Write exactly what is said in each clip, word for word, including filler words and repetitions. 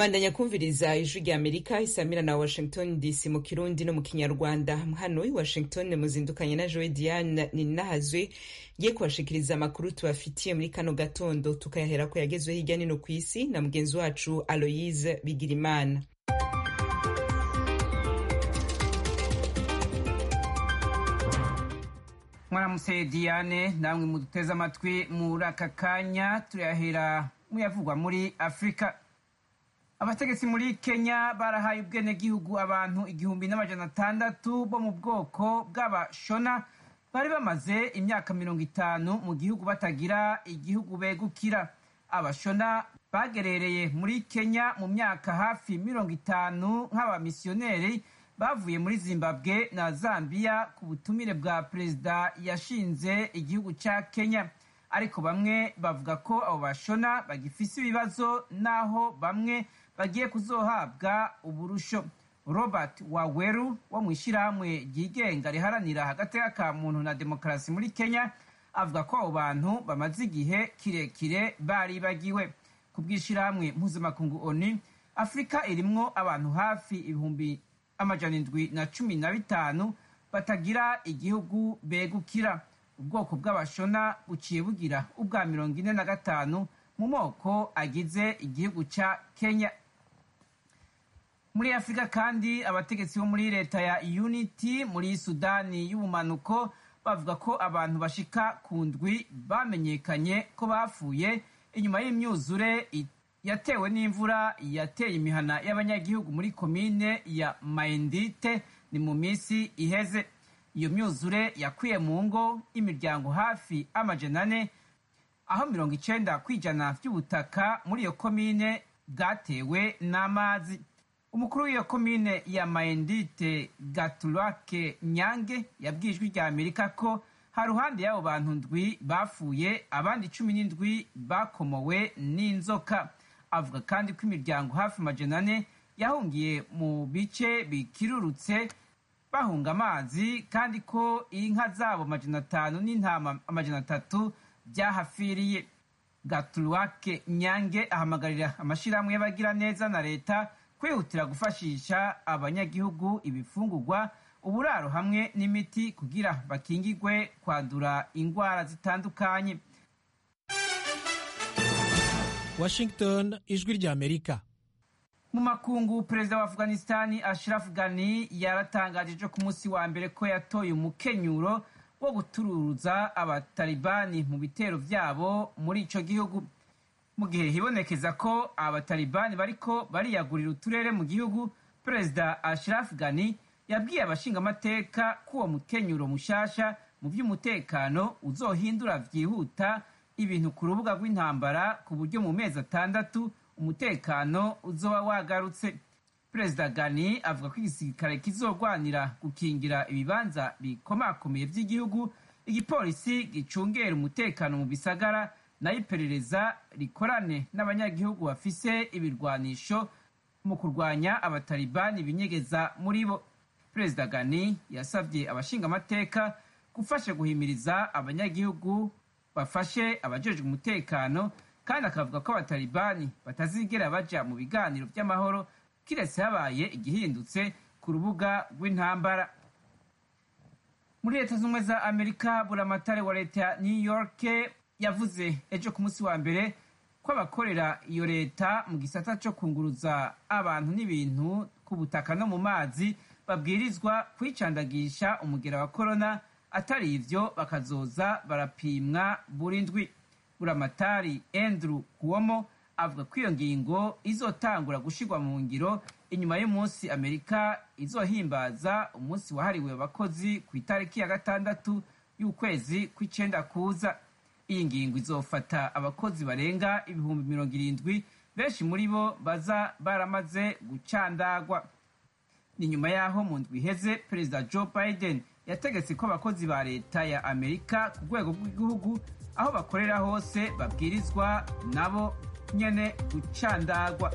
Mandanya kumviriza ijwi rya Amerika isamira na Washington D C mu Kirundi no mu Kinyarwanda. Hano i Washington muzindukanye na Joe Diane Ninahazwe ngiye kubashikiriza amakuru tubafitiye muri kano gatondo, tukayahera ko yagezwe hirya nino kw'isi na mugenzi wacu Aloise Bigirimana. Mwaramutse Diane, namwe muduteze amatwi muri aka kanya turahera muyavugwa muri Afrika. Abategetsi muri Kenya barahaye ubwenegihugu abantu igihumbi n'amajana atandatu bo mu bwoko bw'abashona bari bamaze imyaka mirongo itanu mu gihugu batagira igihugu begukira. Abashona bagerereye muri Kenya mu myaka hafi mirongo itanu nk'abamisiyoneri bavuye muri Zimbabwe na Zambia ku butumire bwa perezida yashinze igihugu ca Kenya. Ariko bamwe bavuga ko abo bashona bagifise ibibazo naho bamwe bagiye kuzohabwa uburusho. Robert Waweru wo mw'ishirahamwe ryigenga riharanira hagati ka muntu na demokarasi muri Kenya avuga ko abo bantu bamaze igihe kirekire baribagiwe. Ku bw'ishirahamwe mpuzamakungu O N U, Afrika irimwo abantu hafi ibihumbi amajana indwi na cumi na bitanu batagira igihugu begukira. Ubwoko bw'abashona buciye bugira ubwa mirongo ine na gatanu mu moko agize igihugu ca Kenya. Muri Afrika kandi abategetsi bo muri leta ya Unity muri Sudani y'ubumanuko bavuga ko abantu bashika ku ndwi bamenyekanye ko bapfuye inyuma y'imyuzure yatewe n'imvura yateye imihana y'abanyagihugu muri komine ya Maindite ni mu misi iheze. Iyo myuzure yakwiye mu ngo imiryango hafi amajana ane, aho mirongo icenda kwijana vy'ubutaka muri iyo komine bwatewe n'amazi. Umukuru w'iyo komine ya Maindite Gatulwake Nyange yabwijwe rya Amerika ko haruhande y'abo bantu ndwi bapfuye abandi cumi n'indwi bakomowe n'inzoka. Avuga kandi ko imiryango hafi amajana ane yahungiye mu bice bikirurutse bahunga amazi kandi ko inka zabo amajana atanu n'intama amajana atatu byahafiriye. Gatulwake Nyange ahamagarira amashirahamwe y'abagira neza na leta kwihutira gufashisha abanyagihugu ibifungurwa, uburaro hamwe n'imiti kugira bakingigwe kwandura ingwara zitandukanye. Washington, ijwi rya Amerika. Mu makungu, perezida wa Afghanistan Ashraf Ghani yaratangaje ejo ku munsi wa mbere ko yatoye umukenyuro wo gutururuza abatalibani mu bitero vyabo muri ico gihugu. Mu gihe hibonekeza ko abatalibani bariko bariyagurira uturere mu gihugu, perezida Ashraf Ghani yabwiye abashinga amateka ko uwo mukenyuro mushasha mu vy'umutekano uzohindura vyihuta ibintu ku rubuga rw'intambara ku buryo mu mezi atandatu umutekano uzoba wagarutse. Perezida Ghani avuga ko igisirikare kizogwanira gukingira ibibanza bikomakomeye vy'igihugu, igipolisi gicungera umutekano mu bisagara, nayo iperereza rikorane n'abanyagihugu bafise ibirwanisho mu kurwanya abatalibani binyegeza muri bo. Perezida Ghani yasavye abashinga amateka gufasha guhimiriza abanyagihugu bafashe abajejwe umutekano, kandi akavuga ko abatalibani batazigera baja mu biganiro vy'amahoro kiretse habaye igihindutse ku rubuga rw'intambara. Muri leta z'ubumwe za Amerika, buramatare wa leta ya New York yavuze ejo ku munsi wa mbere ko abakorera iyo leta mu gisata co kunguruza abantu n'ibintu ku butaka no mu mazi babwirizwa kwicandagisha umugera wa corona, atari ivyo bakazoza barapimwa buri ndwi. Buramatari Andrew Cuomo avuga ko iyo ngingo izotangura gushirwa mu ngiro inyuma y'umunsi Amerika izohimbaza umunsi wahariwe abakozi ku itariki ya gatandatu y'ukwezi kw'icenda kuza. Iyi ngingo izofata abakozi barenga ibihumbi mirongo irindwi, benshi muri bo baza baramaze gucandagwa. Ni nyuma yaho mu ndwi iheze perezida Joe Biden yategetse ko abakozi ba leta ya Amerika ku rwego rw'igihugu aho bakorera hose babwirizwa nabo nyene gucandagwa.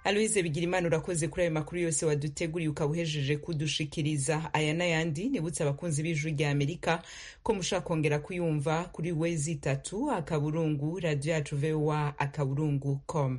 Aloise Bigirimana urakoze kuri ayo makuru yose waduteguriye ukabuhejeje kudushikiriza. Aya n'ayandi nibutse abakunzi b'Ijwi rya Amerika ko mushaka kongera kuyumva kuri wezi itatu akaburungu radio yacu voa akaburungu com.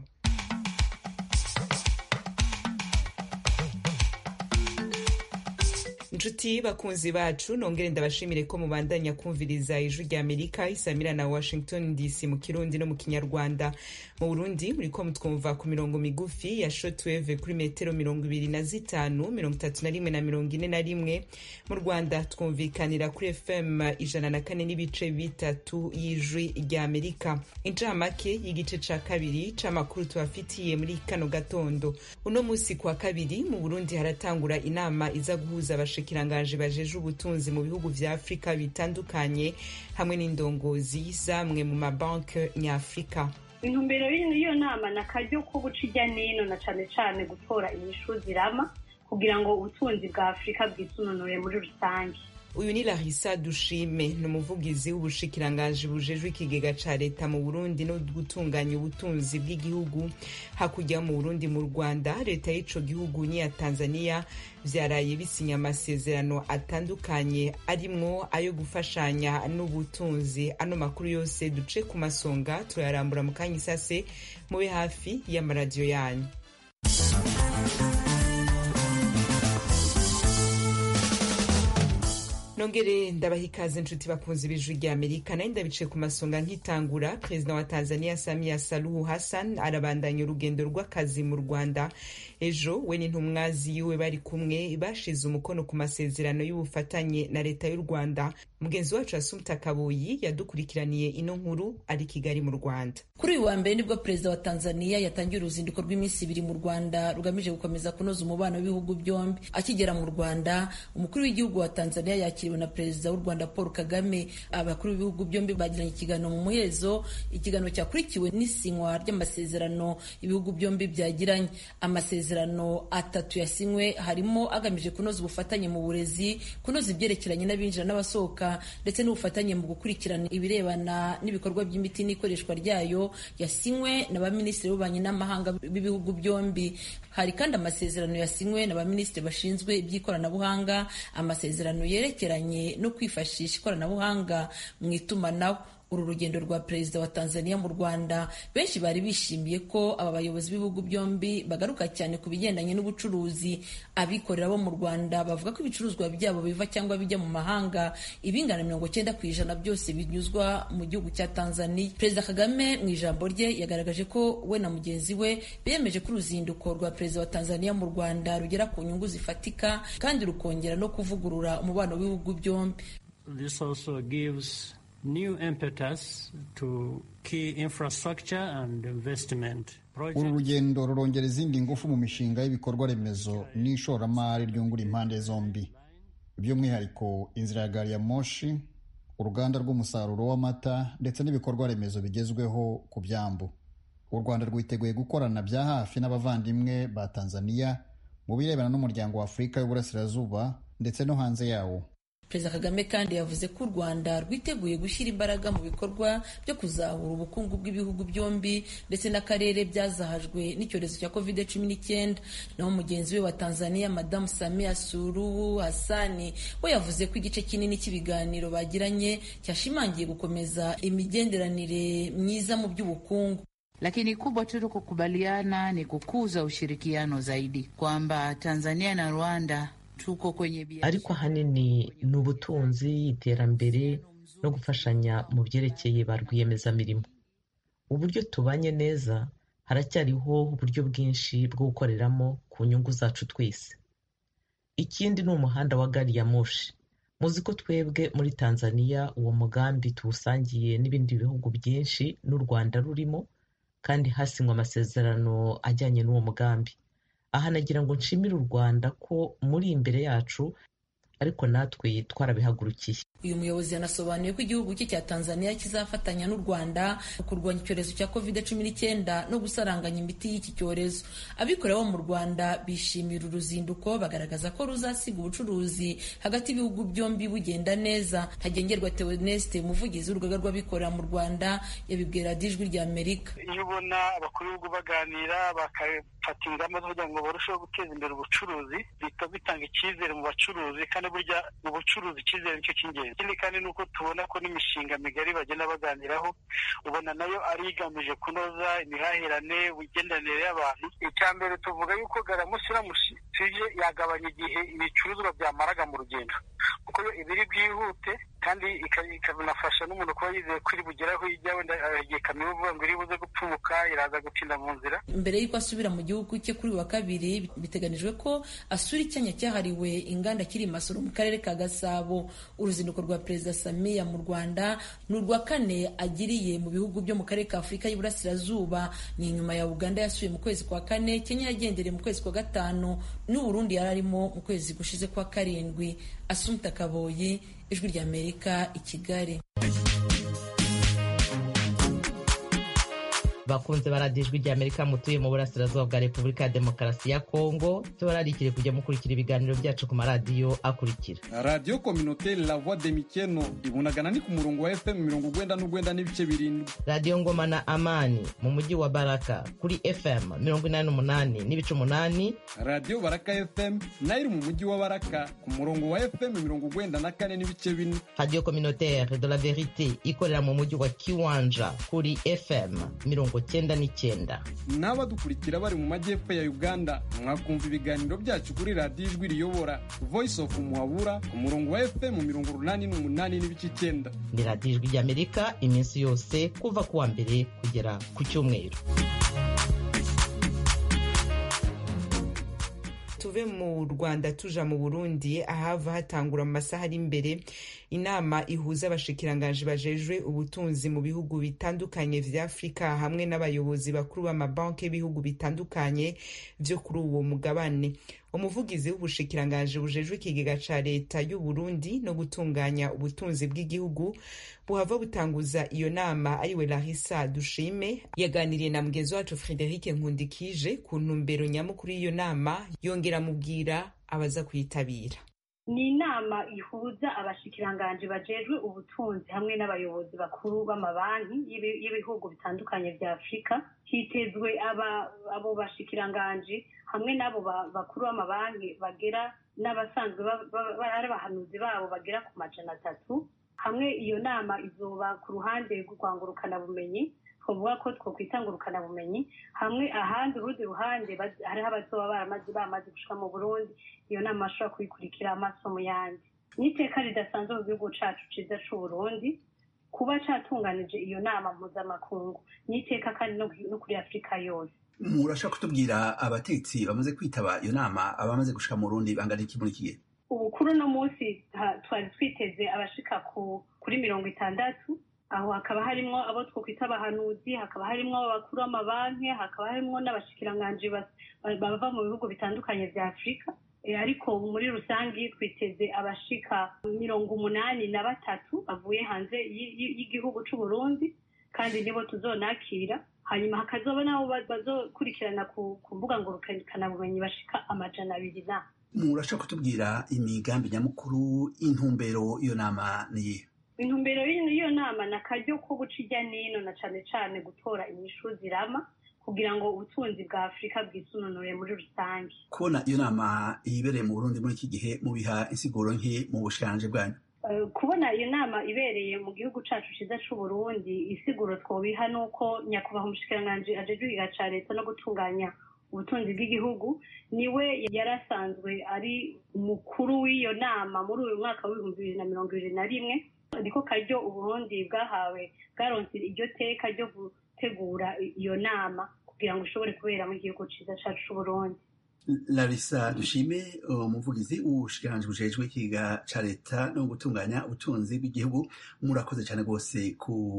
Nshuti bakunzi bacu nongere ndabashimire ko mubandanya kumviriza Ijwi rya Amerika isamira na Washington D C mu Kirundi no mu Kinyarwanda. Mu Burundi muriko mutwumva ku mirongo migufi ya shortwave kuri metero mirongo ibiri na zitanu, mirongo itatu na rimwe na mirongo ine na rimwe. Mu Rwanda twumvikanira kuri F M ijana na kane n'ibice bitatu y'Ijwi rya Amerika. Incamake y'igice ca kabiri c'amakuru tubafitiye muri kano gatondo. Uno musi kwa kabiri mu Burundi haratangura inama iza guhuza abashikiranganje bajeje ubutunzi mu bihugu vya Afrika bitandukanye hamwe n'indongozi zamwe mu mabanke nyafrika. Intumbero y'iyo nama nakaryo ko guca ijya nino na cane cane gutora inyishu zirama kugira ngo ubutunzi bwa Afrika bwisununure muri rusange. Uyu ni Larissa Dushime n'umuvugizi w'ubushikiranganje bujejwe ikigega ca leta mu Burundi no gutunganya ubutunzi bw'igihugu. Hakurya mu Burundi mu Rwanda leta y'ico gihugu ni ya Tanzania vyaraye bisinya amasezerano atandukanye arimwo ayo gufashanya n'ubutunzi. Ano makuru yose duce ku masonga turayarambura mu kanya isase mube hafi y'amaradiyo yanyu. Nongere ndabahikaze nshuti bakunzi b'Ijwi rya Amerika nayo ndabice ku masonga nkitangura. Perezida wa Tanzania Samia Suluhu Hassan arabandanya urugendo rw'akazi mu Rwanda. Ejo we n'intumwa ziwe bari kumwe bashize umukono ku masezerano y'ubufatanye na leta y'u Rwanda. Mugenzi wacu Assumpta Kaboyi yadukurikiraniye ino nkuru ari Kigali mu Rwanda. Kuri uyu wa mbere nibwo Perezida wa Tanzania yatangiye uruzinduko rw'iminsi ibiri mu Rwanda rugamije gukomeza kunoza umubano w'ibihugu byombi. Akigera mu Rwanda, umukuru w'igihugu wa Tanzania yakiriwe na Perezida w'u Rwanda Paul Kagame. Abakuru b'ibihugu byombi bagiranye ikiganiro mu muhezo, ikiganiro cyakurikiwe n'isinywa ry'amasezerano ibihugu byombi byagiranye. Amasezerano atatu yasinywe harimo agamije kunoza ubufatanye mu burezi, kunoza ibyerekeranye n'abinjira n'abasohoka ndetse n'ubufatanye mu gukurikirana ibirebana n'ibikorwa by'imiti n'ikoreshwa ryayo yasinywe na baminisitiri b'ububanyi n'amahanga b'ibihugu byombi. Hari kandi amasezerano yasinywe na baminisitiri bashinzwe iby'ikoranabuhanga, amasezerano yerekeranye no kwifashisha ikoranabuhanga mu itumanaho. Uru rugendo rwa Perezida wa Tanzania mu Rwanda benshi bari bishimiye ko aba bayobozi b'ibihugu byombi bagaruka cyane ku bigendanye n'ubucuruzi. Abikorera bo mu Rwanda bavuga ko ibicuruzwa byabo biva cyangwa bijya mu mahanga ibingana mirongo cyenda ku ijana byose binyuzwa mu gihugu cya Tanzania. Perezida Kagame mu ijambo rye yagaragaje ko we na mugenzi we biyemeje ko uruzinduko rwa Perezida wa Tanzania mu Rwanda rugera ku nyungu zifatika kandi rukongera no kuvugurura umubano w'ibihugu byombi. This also gives new impetus to key infrastructure and investment projects. Uru rugendo rurongera izindi ngufu mu mishinga y'ibikorwa remezo n'ishoramari ryungura impande zombi, by'umwihariko inzira ya gari ya moshi, uruganda rw'umusaruro w'amata ndetse n'ibikorwa remezo bigezweho ku byambu. U Rwanda rwiteguye gukorana bya hafi n'abavandimwe ba Tanzania mu birebana n'umuryango wa Afurika y'Uburasirazuba ndetse no hanze yawo. Perezida Kagame kandi yavuze ko u Rwanda rwiteguye gushyira imbaraga mu bikorwa byo kuzahura ubukungu bw'ibihugu byombi ndetse n'akarere byazahajwe n'icyorezo cya covid cumi n'icyenda. Naho mugenzi we wa Tanzania Madamu Samia Suluhu Hassan we yavuze ko igice kinini cy'ibiganiro bagiranye cyashimangiye gukomeza imigenderanire myiza mu by'ubukungu. Lakini kubwa tulokubaliana ni kukuza ushirikiano zaidi, kwamba Tanzania na Rwanda tuko kwenye biashara, ariko ahanini ni ubutunzi, iterambere no gufashanya mu byerekeye ba rwiyemezamirimo. Uburyo tubanye neza haracyariho uburyo bwinshi bwo gukoreramo ku nyungu zacu twese. Ikindi ni umuhanda wa gari ya moshi. Muzi ko twebwe muri Tanzania uwo mugambi tuwusangiye n'ibindi bihugu byinshi n'u Rwanda rurimo, kandi hasinywe amasezerano ajyanye n'uwo mugambi. Aha nagira ngo nshimire u Rwanda ko muri imbere yacu ariko natwe twarabihagurukiye. Uyu muyobozi yanasobanuye ko igihugu cye cya Tanzania kizafatanya n'u Rwanda mu kurwanya icyorezo cya covid cumi n'icyenda no gusaranganya imiti y'iki cyorezo. Abikorera bo mu Rwanda bishimira uruzinduko, bagaragaza ko ruzasiga ubucuruzi hagati y'ibihugu byombi bugenda neza. Ntagengerwa Theoneste, umuvugizi w'urugaga rw'abikorera mu Rwanda, yabibwira Ijwi rya Amerika. Iyo ubona abakuru b'ibihugu baganira bakafata ingamba zo kugira ngo barusheho guteza imbere ubucuruzi, bihita bitanga icyizere mu bacuruzi, kandi burya mu bucuruzi icyizere nicyo cy'ingenzi. Ikindi kandi ni uko tubona ko n'imishinga migari bagenda baganiraho ubona nayo ari igamije kunoza imihahirane, imigenderanire y'abantu. Icya mbere tuvuga yuko garamusi iramutse yagabanya igihe ibicuruzwa byamaraga mu rugendo, kuko yo ibiri bwihute kandi ikanafasha n'umuntu kuba yizeye ko iri bugeraho ijya, wenda igihe kamyo uvuga ngo iri buze gupfumuka iraza gutinda mu nzira. Mbere y'uko asubira mu gihugu cye kuri wa kabiri, biteganijwe ko asura icyanya cyahariwe inganda kiri Masoro mu karere ka Gasabo. Uruzinduko rwa Perezida Samia mu Rwanda ni urwa kane agiriye mu bihugu byo mu karere ka Afurika y'Iburasirazuba. Ni nyuma ya Uganda yasuye mu kwezi kwa kane, Kenya yagendereye mu kwezi kwa gatanu, n'u Burundi yari arimo mu kwezi gushize kwa karindwi. Assumpta Kaboyi, Ijwi rya Amerika, i Kigali. Bakunze baradiyo Ijwi rya Amerika mutuye mu burasirazuba bwa Repubulika ya Demokarasi ya Kongo, tubararikire kujya mukurikira ibiganiro byacu ku maradiyo akurikira: Radio Communautaire La Voix de Mikeno ibunagana ni ku murongo wa F M mirongo ugwenda n'ugwenda n'ibice birindwi. Radio Ngoma na Amani mu mujyi wa Baraka kuri F M mirongo inani n'umunani n'ibice umunani. Radio Baraka F M nayo mu mujyi wa Baraka ku murongo wa F M mirongo ugwenda na kane n'ibice bine. Radio Communautaire de la Verite ikorera mu mujyi wa Kiwanja kuri F M mirongo cyenda n'icyenda. N'abadukurikira bari mu majyepfo ya Uganda mwakumva ibiganiro byacu kuri Radio Ijwi Riyobora Voice of Muhabura ku murongo wa F M mirongo urunani n'umunani n'ibice icyenda. Ni Radio Ijwi rya Amerika iminsi yose kuva ku wa mbere kugera ku cyumweru. Tuve mu Rwanda tuja mu Burundi, ahava hatangura mu masaha ari imbere inama ihuza abashikiranganje bajejwe ubutunzi mu bihugu bitandukanye vya Afrika hamwe n'abayobozi bakuru b'amabanki y'ibihugu bitandukanye vyo kuri uwo mugabane. Umuvugizi w'ubushikiranganje bujejwe ikigega ca leta y'u Burundi no gutunganya ubutunzi bw'igihugu buhava butanguza iyo nama ariwe Larissa Dushime yaganiriye na mugenzi wacu Frederic Nkundikije ku ntumbero nyamukuru y'iyo nama, yongera mubwira abaza kuyitabira. Ni inama ihuza abashikiranganje bajejwe ubutunzi hamwe n'abayobozi bakuru b'amabanki y'ibihugu bitandukanye vya Afrika. Hitezwe aba abo bashikiranganje hamwe n'abo bakuru b'amabanki bagera n'abasanzwe ari abahanuzi babo bagera ku majana atatu. Hamwe iyo nama izoba ku ruhande rw'urwangurukana bumenyi, twavuga ko twokwitangurukana bumenyi, hamwe ahandi urundi ruhande hariho abazoba baramaze bamaze gushika mu Burundi. Iyo nama ashobora kuyikurikira amasomo yandi. N'iteka ridasanzwe mu gihugu cacu ciza c'u Burundi kuba catunganije iyo nama mpuzamakungu, n'iteka kandi no kuri Afrika yose. Murashaka kutubwira abatetsi bamaze kwitaba iyo nama abamaze gushika mu Burundi bangana iki muri iki gihe? Ubukuru no munsi twari twiteze abashika kuri mirongo itandatu. Aho hakaba harimo abo twokwita abahanuzi, hakaba harimo abakuru b'amabanki, hakaba harimo n'abashikiranganje bava mu bihugu bitandukanye vya Afrika. E, ariko muri rusangi twiteze abashika mirongo umunani na batatu bavuye hanze y'igihugu c'u Burundi, kandi nibo tuzonakira. Hanyuma hakazoba nabo bazokurikirana ku mbuga ngurukana bumenyi bashika amajana abiri na. Murashaka kutubwira imigambi nyamukuru, intumbero iyo nama ni? Intumbero y'iyo nama na karyo ko guca ijya nino na cane cane gutora inyishu zirama kugira ngo ubutunzi bwa Afrika bwisununure muri rusange. Kubona iyo nama ibereye mu Burundi muri iki gihe mu biha insiguro nke mu bushikiranganje bwanyu? Uh, kubona iyo nama ibereye mu gihugu cacu ciza c'u Burundi, isiguro twobiha nuko nyakubahwa umushikiranganje ajejwe ikigega ca leta no gutunganya ubutunzi bw'igihugu niwe yarasanzwe ari umukuru w'iyo nama muri uyu mwaka w'ibihumbi bibiri na mirongo ibiri na rimwe. Niko karyo Uburundi bwahawe bwaronse iryo teka ryo gutegura iyo nama kugira ngo ishobore kubera mu gihugu ciza cacu c'u Burundi. Larissa Dushime, umuvugizi w'ubushikiranganje bujejwe ikigega ca leta no gutunganya ubutunzi bw'igihugu, murakoze cyane rwose ku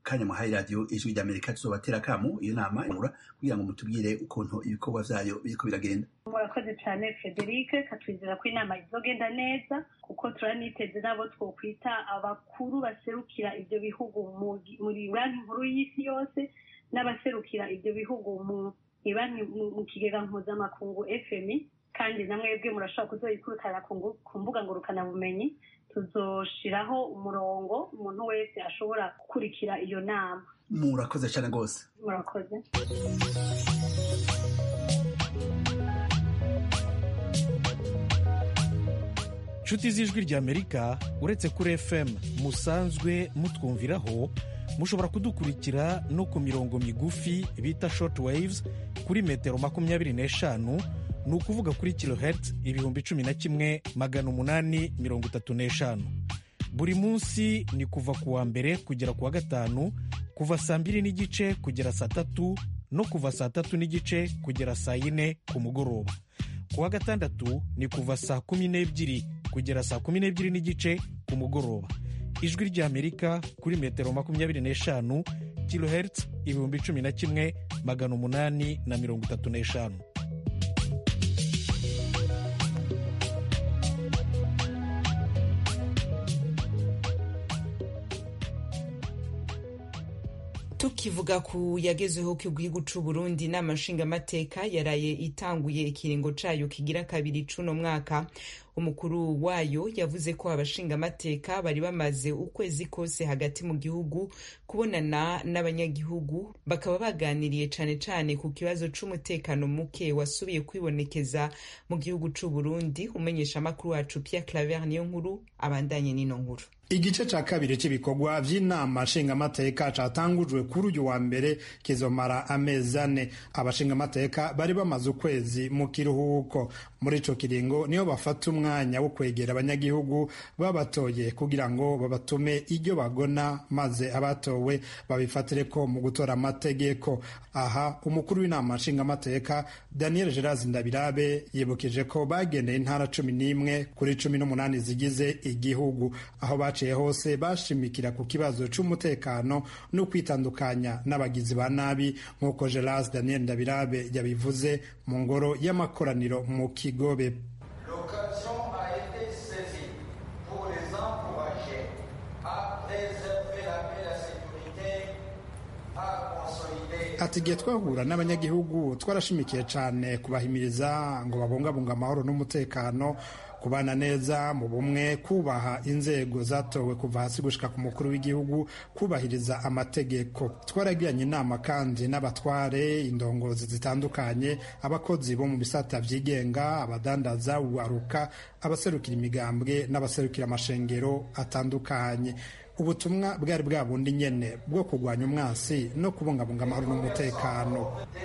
kanya muhaye radiyo ijwi ry'Amerika tuzobatera akamu iyo nama imura kugira ngo mutubwire ukuntu ibikorwa vyayo biriko biragenda. Murakoze cyane Frederic, katwizera ko inama izogenda neza kuko turaniteze nabo twokwita abakuru baserukira ibyo bihugu muri banki nkuru y'isi yose n'abaserukira ibyo bihugu mu banki mu kigega mpuzamakungu F M I, kandi namwebwe murashobora kuzoyikurikirana ku mbuga ngurukanabumenyi. Tuzoshiraho umurongo umuntu wese ashobora gukurikira iyo nama. Murakoze cyane rwose. Murakoze. Nshuti z'ijwi ry'Amerika, uretse kuri F M musanzwe mutwumviraho, mushobora kudukurikira no ku mirongo migufi bita short waves kuri metero makumyabiri n'eshanu, ni ukuvuga kuri kilohertz ibihumbi cumi na kimwe magana umunani mirongo itatu n'eshanu. Buri munsi ni kuva ku wa mbere kugera ku wa gatanu, kuva saa mbiri n'igice kugera saa tatu no kuva saa tatu n'igice kugera saa yine ku mugoroba. Ku wa gatandatu ni kuva saa kumi n'ebyiri kugera saa kumi n'ebyiri n'igice ku mugoroba. Ijwi ry'Amerika kuri metero makumyabiri n'eshanu, kilohertz ibihumbi cumi na kimwe magana umunani na mirongo itatu n'eshanu. Tukivuga ku yagezeho k'igihugu c'u Burundi, inama nshingamateka yaraye itanguye ikiringo cayo kigira kabiri cuno mwaka. Umukuru wayo yavuze ko abashingamateka bari bamaze ukwezi kose hagati mu gihugu kubonana n'abanyagihugu, bakaba baganiriye cane cane ku kibazo c'umutekano muke wasubiye kwibonekeza mu gihugu c'u Burundi. Umenyesha amakuru wacu Pierre Claver niyo nkuru abandanye n'ino nkuru. Igice ca kabiri c'ibikorwa vy'inama nshingamateka catangujwe kuri uyu wa mbere kizomara amezi ane. Abashingamateka bari bamaze ukwezi mu kiruhuko. Muri ico kiringo niyo bafata umwanya wo kwegera abanyagihugu babatoye kugira ngo babatume iryo bagona, maze abatowe babifatireko mu gutora amategeko. Aha umukuru w'inama nshingamateka Daniel Gerazi Ndabirabe yibukije ko bagendeye intara cumi n'imwe kuri cumi n'umunani zigize igihugu, aho baciye hose bashimikira ku kibazo c'umutekano no kwitandukanya n'abagizi ba nabi, nk'uko Gerazi Daniel Ndabirabe yabivuze mu ngoro y'amakoraniro mu Kigobe. Ati igihe twahura n'abanyagihugu twarashimikiye cyane kubahimiriza ngo babungabunga amahoro n'umutekano, kubana neza mu bumwe, kubaha inzego zatowe kuva hasi gushika ku mukuru w'igihugu, kubahiriza amategeko. Twaragiranye inama kandi n'abatware, indongozi zitandukanye, abakozi bo mu bisata vyigenga, abadandaza, uwaruka, abaserukira imigambwe n'abaserukira amashengero atandukanye. Ubutumwa bwari bwa bundi nyene bwo kurwanya umwansi no kubungabunga amahoro n'umutekano.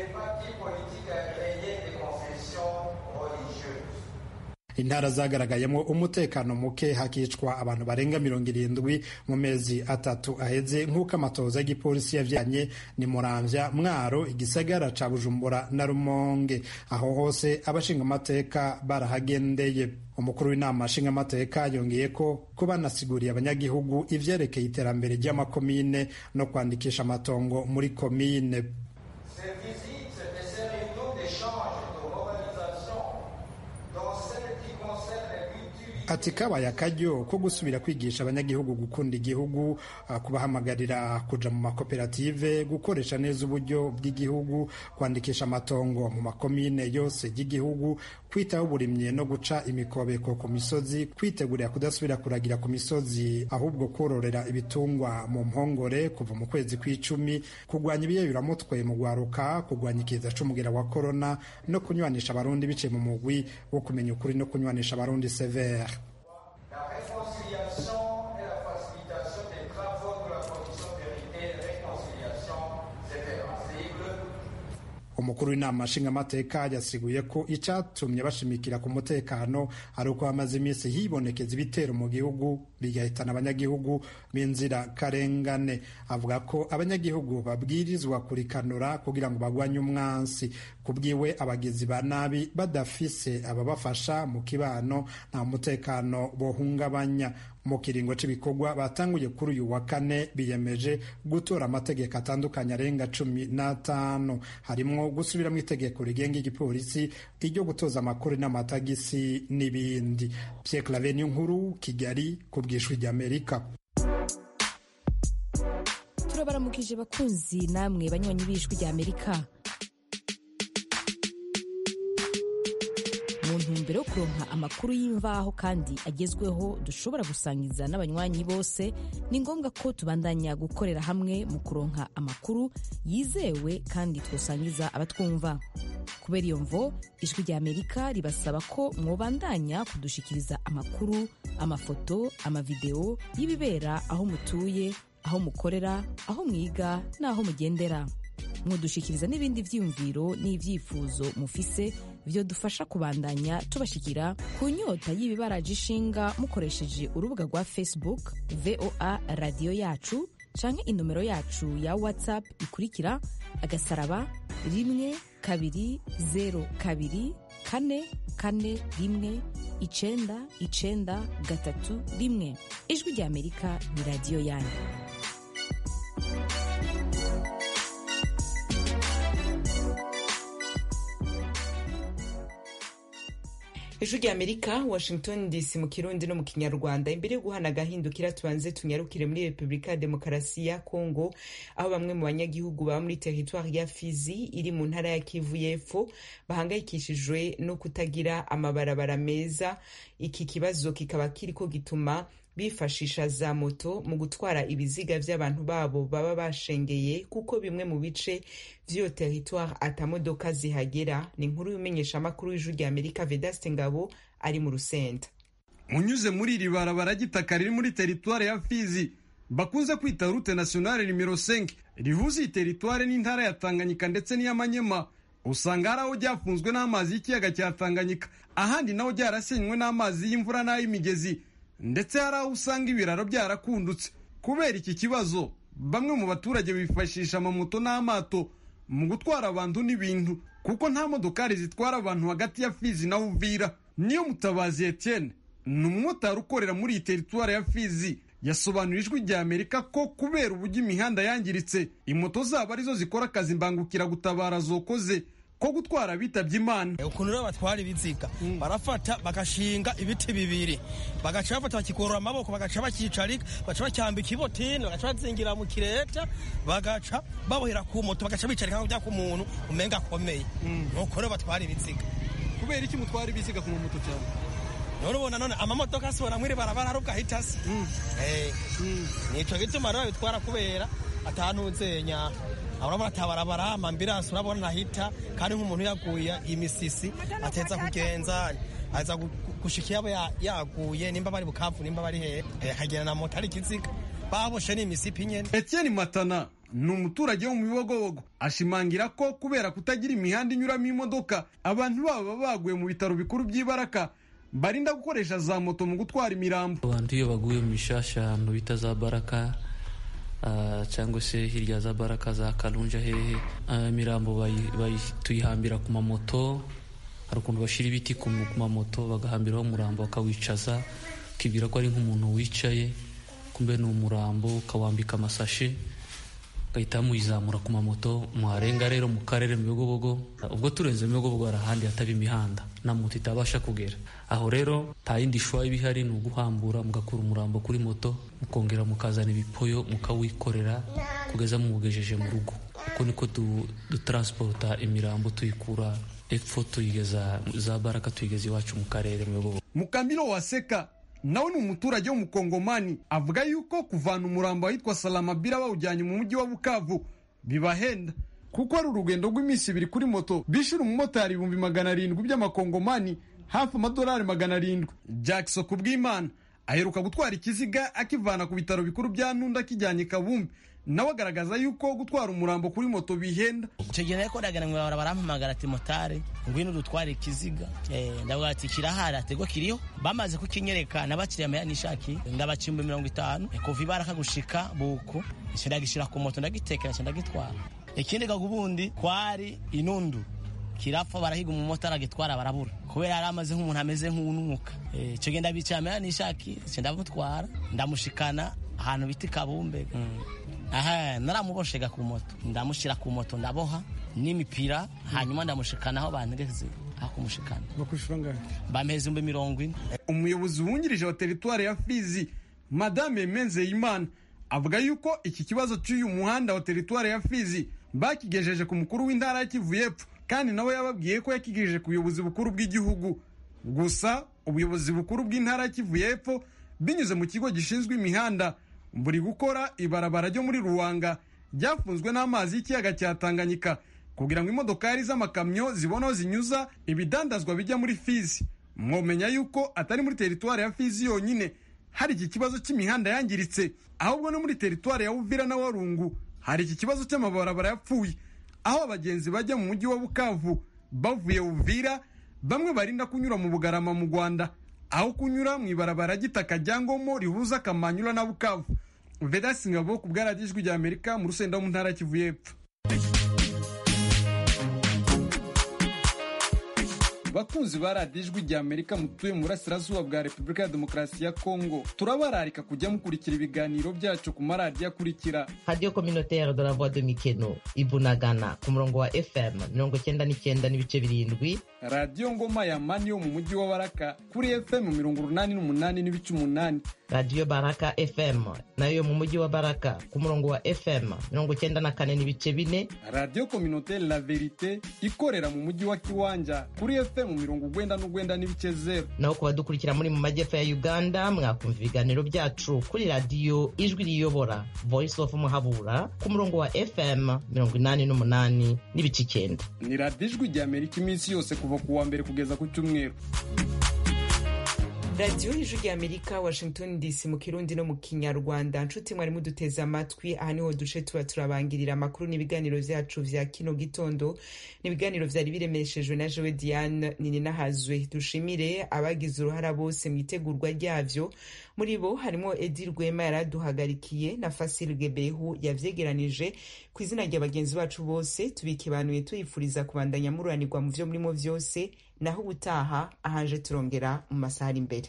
Intara zagaragayemo umutekano muke, hakicwa abantu barenga mirongo irindwi mu mezi atatu aheze, nk'uko amatohoza y'igipolisi yavyanye ni Muramvya, Mwaro, igisagara ca Bujumbura na Rumonge. Aho hose abashingamateka barahagendeye. Umukuru w'inama nshingamateka yongeye ko ko banasiguriye abanyagihugu ivyerekeye iterambere ry'amakomine no kwandikisha amatongo muri komine. Ati kabaye akaryo ko gusubira kwigisha abanyagihugu gukunda igihugu, kubahamagarira kuja mu makoperative, gukoresha neza uburyo bw'igihugu, kwandikisha amatongo mu makomine yose y'igihugu, kwitaho uburimyi no guca imikobeko ku misozi, kwitegurira kudasubira kuragira ku misozi ahubwo kororera ibitungwa mu mpongore kuva mu kwezi kw'icumi, kurwanya ibiyayuramutwe mu gwaruka, kurwanya ikiza c'umugera wa corona no kunywanisha abarundi biciye mu mugwi wo kumenya ukuri no kunywanisha abarundi severe. Umukuru w'inama nshingamateka yasiguye ko icatumye bashimikira ku mutekano ari uko hamaze iminsi hibonekeza ibitero mu gihugu bigahitana abanyagihugu b'inzira karengane. Avuga ko abanyagihugu babwirizwa kurikanura kugira ngo bagwanye umwansi. Kubwiwe abagizi ba nabi badafise ababafasha mu kibano nta mutekano bohungabanya. mu kiringo c'ibikorwa batanguye kuri uyu wa kane biyemeje gutora amategeko atandukanye arenga cumi n'atanu harimwo gusubiramo itegeko rigenga igipolisi, iryo gutoza amakuru n'amatagisi n'ibindi. Pierre Claver Nkuru, Kigali, ku bw'Ijwi ry'Amerika. turabaramukije bakunzi namwe banywanyi b'Ijwi ry'Amerika. mu ntumbero yo kuronka amakuru y'imvaho kandi agezweho dushobora gusangiza n'abanywanyi bose, ni ngombwa ko tubandanya gukorera hamwe mu kuronka amakuru yizewe kandi twosangiza abatwumva. Kubera iyo mvo, Ijwi ry'Amerika ribasaba ko mwobandanya kudushikiriza amakuru, amafoto, amavideo y'ibibera aho mutuye, aho mukorera, aho mwiga n'aho mugendera. Mudushikiriza n'ibindi vyiyumviro n'ivyifuzo mufise vyo dufasha kubandanya tubashikira ku nyota y'ibibaraje ishinga mukoresheje urubuga rwa Facebook V O A Radio Yacu canke inomero yacu ya WhatsApp ikurikira agasaraba rimwe kabiri zero kabiri kane kane rimwe icenda icenda gatatu rimwe. Ijwi ry'Amerika ni radio yanyu. Ijwi ry'Amerika, Washington D C, mu Kirundi no mu Kinyarwanda. Imbere yo guhana agahindukira tubanze tunyarukire muri Repubulika ya Demokarasi ya Kongo, aho bamwe mu banyagihugu baba muri teritwari ya Fizi iri mu ntara ya Kivu y'Epfo bahangayikishijwe no kutagira amabarabara meza. Iki kibazo kikaba kiriko gituma bifashisha za moto mu gutwara ibiziga vy'abantu babo baba bashengeye, kuko bimwe mu bice vy'iyo territoire atamodoka zihagera. Ni inkuru y'umenyesha makuru w'Ijwi ry'Amerika Vedaste Ngabo ari mu Rusenda. Unyuze muri iri barabara gitaka riri muri territoire ya Fizi bakunze kwita route nationale numero cinq rihuza iyi territoire n'intara ya Tanganyika ndetse n'iy'Amanyema, usanga hari aho ryafunzwe n'amazi y'ikiyaga cya Tanganyika, ahandi naho ryarasenywe n'amazi y'imvura n'ay'imigezi, ndetse hari aho usanga ibiraro byarakundutse. Kubera iki kibazo, bamwe mu baturage bifashisha amamoto n'amato mu gutwara abantu n'ibintu, kuko nta modokari zitwara abantu hagati ya Fizi na Uvira. Niyo Mutabazi Etienne, ni umumotari ukorera muri iyi teritwari ya Fizi, yasobanura Ijwi ry'Amerika ko kubera uburyo imihanda yangiritse, imoto zabo arizo zikora akazi mbangukira gutabara zokoze ko gutwara bitabye Imana. Ukuntu rero batwara ibiziga mm. barafata bagashinga ibiti bibiri, bagaca bafata bakikorora amaboko, bagaca bakicarika, bagaca bacyambika ibotini, bagaca bazingira mu kireta, bagaca babohera ku moto, bagaca bicarika nk'ujya ku muntu umenga akomeye. mm. Nuko rero batwara ibiziga. Kubera iki mutwara ibiziga ku moto cyane? None ubona none amamodoka asubira muri barabara arubwa hitasi. mm. eh mm. Nico gituma rero bitwara kubera atanuzenya. Urabona atabarabara amambiransi urabona nahita, kandi nk'umuntu yaguye imisisi ateza kugenza aza gushika yabo yaguye, nimba bari Bukavu nimba bari he hagena na moto ari kiziga baboshe n'imisipi nyene. Etienne Matana ni umuturage wo mu Bibogobogo, ashimangira ko kubera kutagira imihanda inyuramo imodoka, abantu baba baguye mu bitaro bikuru by'Ibaraka barinda gukoresha za moto mu gutwara imirambo. Abantu iyo baguye mu mishasha ahantu bita za Baraka Uh, cyangwa se hirya za Baraka za Kalunja hehe, uh, mirambo tuyihambira ku mamoto. Hari ukuntu bashira ibiti ku mamoto bagahambiraho umurambo bakawicaza, ukibwira ko ari nk'umuntu wicaye, kumbe ni umurambo, ukawambika amasashe gahita muyizamura ku mamoto. Muharenga rero mu karere mu Bigobogo, ubwo turenze mu Bigobogo arahandi hataba imihanda na moto itabasha kugera aho. Rero nta yindi shwa ibihari, ni uguhambura mugakura umurambo kuri moto, mukongera mukazana ibipoyo mukawikorera kugeza mugejeje mu rugo. Uko niko dutransporta imirambo tuyikura epfo tuyigeza za Baraka tuyigeza iwacu mu karere mu Bigobogo. Mukambiro Waseka nawe ni umuturage wo mu Kongomani, avuga yuko kuvana umurambo ahitwa Salamabila bawujyanye mu mujyi wa Bukavu bibahenda, kuko ari urugendo rw'iminsi ibiri kuri moto bishura umumotari ibihumbi magana arindwi by'amakongomani, hafi amadolari magana arindwi. Jackson Kubwimana aheruka gutwara ikiziga akivana ku bitaro bikuru bya Ntunda kijyanye Kabumbi, nawe agaragaza yuko gutwara umurambo kuri moto bihenda. Icyo gihe nako ndagana ngo barampamagara ati motari ngwino dutware ikiziga, eh ndavuga ati kirahari atego kiriho. Bamaze kukinyereka nabakiriya mayani shaki ndabacimba mirongo itanu kuva Ibaraka gushika Buko, ndagishira ku moto ndagitekera ndagitwara. Ikindi gagubundi kwari inundu kirapfa, barahiga umumotari agitwara barabura, kubera yari amaze nk'umuntu ameze nk'unuka icyo genda bicamera nishaki ndamutwara ndamushikana ahantu bita Kabumbe aha naramuboshega ku moto ndamushira ku moto ndaboha n'imipira hanyuma ndamushikana aho bantegeze akumushikana bakushura ngahe bameze ibihumbi mirongo ine. Umuyobozi wungirije wa teritwari ya Fizi Madame Menzeyimana avuga yuko iki kibazo cy'uyu muhanda wa teritwari ya Fizi bakigejeje ku mukuru w'intara ya Kivu y'Epfo kandi nawe yababwiye ko yakigejeje ku buyobozi bukuru bw'igihugu. Gusa ubuyobozi bukuru bw'intara ya Kivu y'Epfo binyuze mu kigo gishinzwe imihanda buri gukora ibarabara ryo muri Ruwanga ryafunzwe n'amazi y'ikiyaga cya Tanganyika kugira ngo imodokari z'amakamyo zibonaho zinyuza ibidandazwa bijya muri Fizi. Mwomenya yuko atari muri teritwari ya Fizi yonyine hari iki kibazo cy'imihanda yangiritse, ahubwo no muri teritwari ya Uvira na Warungu hari iki kibazo cy'amabarabara yapfuye, aho abagenzi bajya mu mujyi wa Bukavu bavuye Uvira bamwe barinda kunyura mu Bugarama mu Rwanda aho kunyura mu ibarabara gitaka ryangomo rihuza Kamanyura na Bukavu. Vedas Ngabo ku bwaradijwi rya Amerika mu Rusenda mu ntara Kivu y'Epfo. Bakunzi baradijwi rya Amerika mutuye mu burasirazuba bwa Repubulika ya Demokarasi ya Kongo, turabararika kujya mukurikira ibiganiro byacu ku maradiyo akurikira: Radio Communautaire de la Voix de Mikeno Ibunagana ku murongo wa F M mirongo cyenda n'icyenda n'ibice birindwi, Radio Ngoma ya Mani yo mu mujyi wa Baraka kuri F M mirongo urunani n'umunani n'ibice umunani, Radio Baraka F M nayo mu mujyi wa Baraka ku murongo wa F M mirongo cyenda na kane n'ibice bine, Radio Communautaire La Verite ikorera mu mujyi wa Kiwanja kuri F M mu mirongo ugwenda n'ugwenda n'ibice zero. Naho kubadukurikira muri mu majyepfo ya Uganda mwakumva ibiganiro byacu kuri radio Ijwi Riyobora Voice of Muhabura ku murongo wa F M mirongo inani n'umunani n'ibice icyenda. Ni Radio Ijwi rya Amerika iminsi yose kuva ku wa mbere kugeza ku cyumweru. Radio Ijwi rya Amerika Washington D C mu Kirundi no mu Kinyarwanda. Nshuti mwari muduteze amatwi, aha niho duce tuba turabangirira amakuru n'ibiganiro vyacu vya kino gitondo. N'ibiganiro vyari biremeshejwe na Joe Diane Nininahazwe. Dushimire abagize uruhara bose mu itegurwa ryavyo, muri bo harimo Edi Rwema yaraduhagarikiye na Fasil Gebehu yavyegeranije. Ku izina rya bagenzi bacu bose tubikibanuye tuyifuriza kubandanya mururanirwa mu vyo murimo vyose, naho ubutaha ahaje turongera mu masaha ari imbere.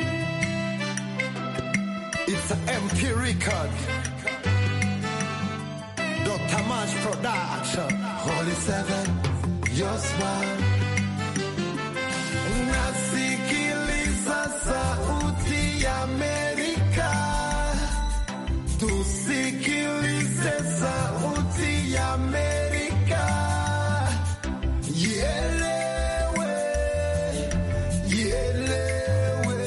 It's a M P record. Doctor March Production. Holy Seven, your smile. Nasikiliza sauti ya Amerika. Tusikilize sauti ya Amerika. Ielewe, ielewe.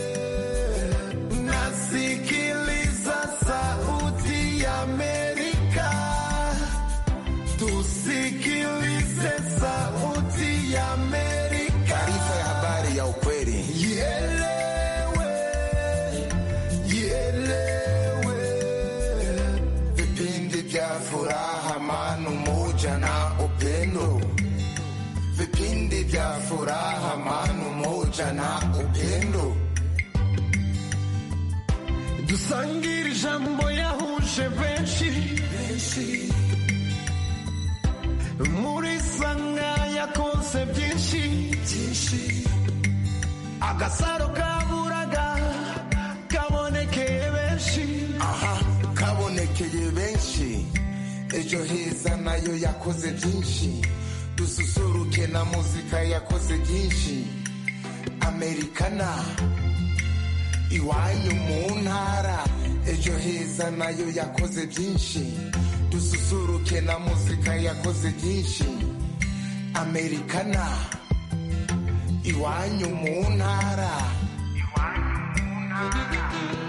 Nasikiliza sauti ya Amerika. Tusikilize sauti ya Amerika. Taarifa ya habari ya ukweli. Ielewe, ielewe. Vipindi vya furaha, amani, umoja na upendo. Vipindi vya furaha, amani, umoja na upendo. Dusangire ijambo yahuje benshi, benshi. Muri sanga yakoze byinshi, byinshi. Agasaro kaburaga kabonekeye benshi, aha, kabonekeye benshi. Ejo heza nayo yakoze byinshi. Dususuruke na muzika yakoze byinshi. Americana iwanyu mu ntara. Ejo heza nayo yakoze byinshi. Dususuruke na muzika yakoze byinshi. Americana iwanyu mu ntara. Iwanyu mu ntara.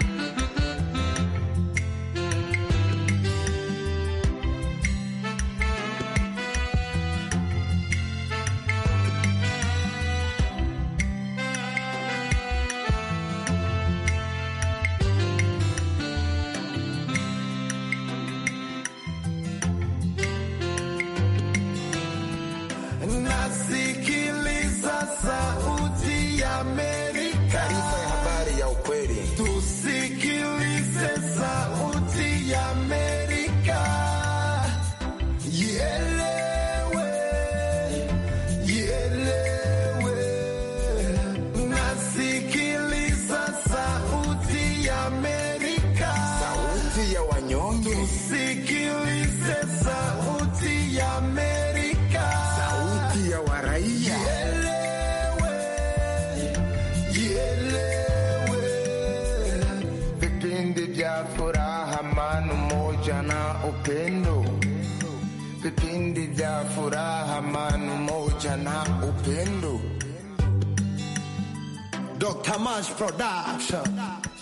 Nasikiliza sauti ya Amerika. Taarifa ya habari ya ukweli. Tusikilize sauti ya Amerika. Ielewe, ielewe. furaha, amani, umoja na upendo. Doctor Mash Production.